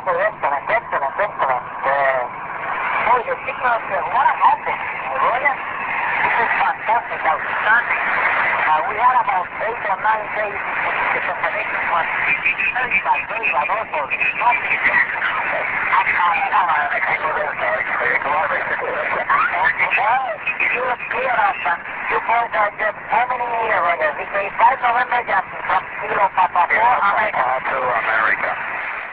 Okay, excellent, excellent, excellent. Boy, the signals, what happened, Roya? This is fantastic, outstanding. We had about 8 or 9 days the conservation was very bad, also. Nothing. You were clear of you boys are just how many years? Because 5 November Jackson from Kilo Papa 4 America. To America.